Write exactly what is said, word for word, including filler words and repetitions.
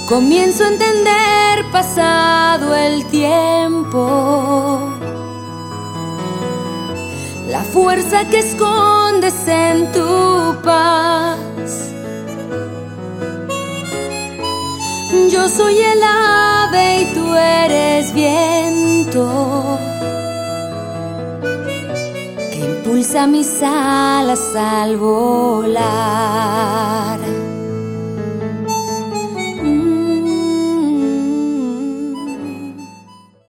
Comienzo a entender pasado el tiempo la fuerza que escondes en tu paz. Yo soy el ave y tú eres viento que impulsa mis alas al volar.